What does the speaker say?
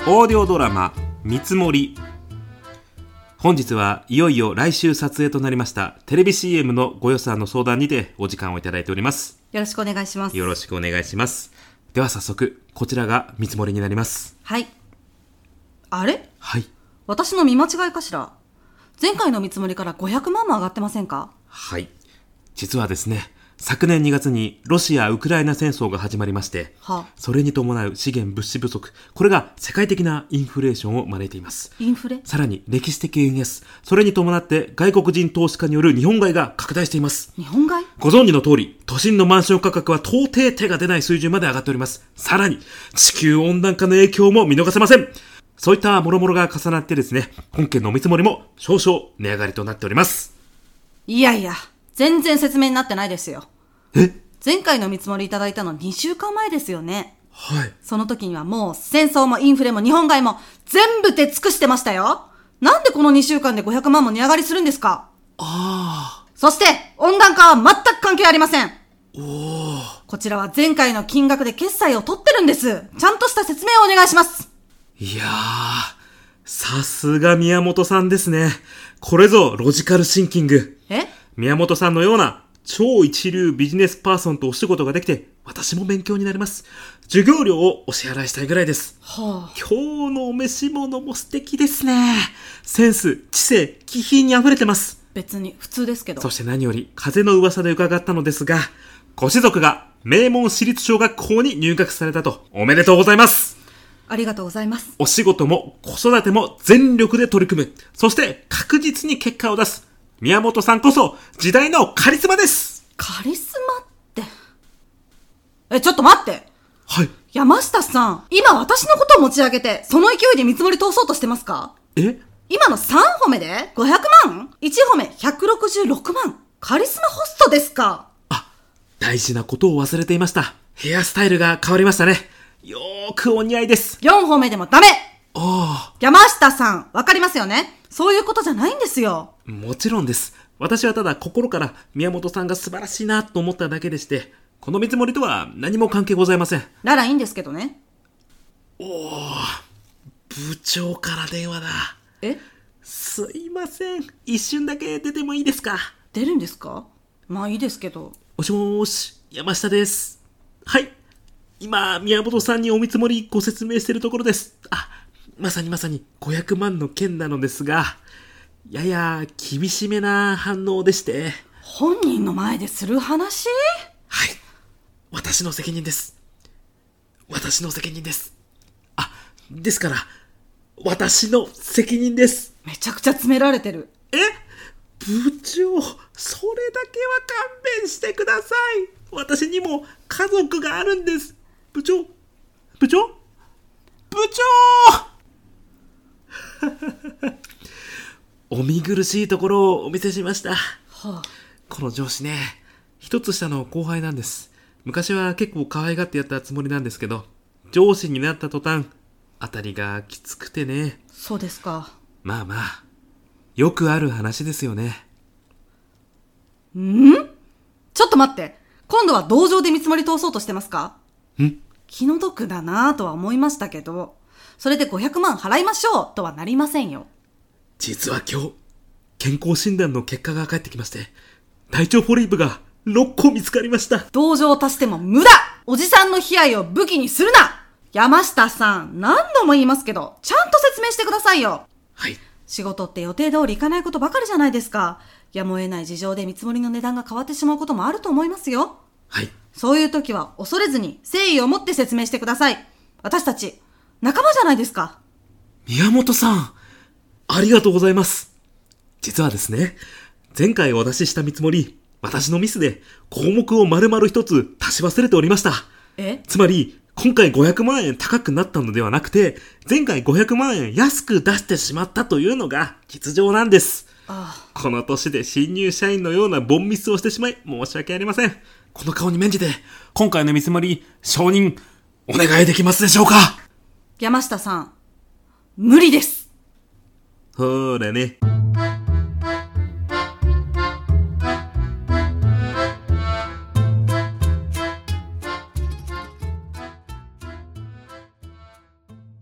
オーディオドラマ見積もり。本日はいよいよ来週撮影となりましたテレビ CM のご予算の相談にてお時間をいただいております。 よろしくお願いします。 よろしくお願いします。では早速こちらが見積もりになります。 はい。あれ？ はい。 私の見間違いかしら。前回の見積もりから500万も上がってませんか？ はい。実はですね、昨年2月にロシア・ウクライナ戦争が始まりまして、それに伴う資源物資不足、これが世界的なインフレーションを招いています。 インフレ？ さらに歴史的円安、それに伴って外国人投資家による日本買いが拡大しています。 日本買い？ ご存知の通り、都心のマンション価格は到底手が出ない水準まで上がっております。さらに地球温暖化の影響も見逃せません。そういった諸々が重なってですね、本件の見積もりも少々値上がりとなっております。 いやいや、全然説明になってないですよ。 え？ 前回の見積もりいただいたの2週間前ですよね。 はい。 その時にはもう戦争もインフレも日本買いも全部手尽くしてましたよ。なんでこの2週間で500万も値上がりするんですか？そして温暖化は全く関係ありません。こちらは前回の金額で決済を取ってるんです。ちゃんとした説明をお願いします。 いやー、さすが宮本さんですね。これぞロジカルシンキング。宮本さんのような超一流ビジネスパーソンとお仕事ができて、私も勉強になります。授業料をお支払いしたいぐらいです。今日のお召し物も素敵ですね。センス、知性、気品に溢れてます。 別に普通ですけど。 そして何より風の噂で伺ったのですが、ご子族が名門私立小学校に入学されたと。おめでとうございます。 ありがとうございます。 お仕事も子育ても全力で取り組む。そして確実に結果を出す。宮本さんこそ時代のカリスマです。 カリスマって。ちょっと待って。 はい。 山下さん、今私のことを持ち上げて、その勢いで見積もり通そうとしてますか？今の3褒めで500万 ?1 褒め166万。カリスマホストですか？ 大事なことを忘れていました。ヘアスタイルが変わりましたね。よーくお似合いです。 4褒めでもダメ。山下さん、わかりますよね？そういうことじゃないんですよ。 もちろんです。私はただ心から宮本さんが素晴らしいなと思っただけでして、この見積もりとは何も関係ございません。 ならいいんですけどね。 部長から電話だ。すいません。一瞬だけ出てもいいですか？ 出るんですか？まあいいですけど。 もしもーし、山下です。はい。今、宮本さんにお見積もりご説明しているところです。まさに500万の件なのですが、やや厳しめな反応でして。 本人の前でする話？ はい。私の責任です。ですから、私の責任です。 めちゃくちゃ詰められてる。 部長、それだけは勘弁してください。私にも家族があるんです。部長お見苦しいところをお見せしました。この上司ね、一つ下の後輩なんです。昔は結構可愛がってやったつもりなんですけど、上司になった途端、あたりがきつくてね。 そうですか。 まあ、よくある話ですよね。 ちょっと待って。今度は同情で見積もり通そうとしてますか？気の毒だなぁとは思いましたけど、それで500万払いましょうとはなりませんよ。 実は今日、健康診断の結果が返ってきまして、大腸ポリープが6個見つかりました。 同情を足しても無駄！おじさんの悲哀を武器にするな！山下さん、何度も言いますけど、ちゃんと説明してくださいよ。 はい。 仕事って予定通りいかないことばかりじゃないですか。やむを得ない事情で見積もりの値段が変わってしまうこともあると思いますよ。 はい。 そういう時は恐れずに誠意を持って説明してください。私たち、仲間じゃないですか。 宮本さん、ありがとうございます。実はですね、前回お出しした見積もり、私のミスで項目を丸々一つ足し忘れておりました。つまり、今回500万円高くなったのではなくて、前回500万円安く出してしまったというのが実情なんです。この年で新入社員のようなボンミスをしてしまい申し訳ありません。この顔に免じて、今回の見積もり、承認、お願いできますでしょうか？ 山下さん、無理です。 ほーらね。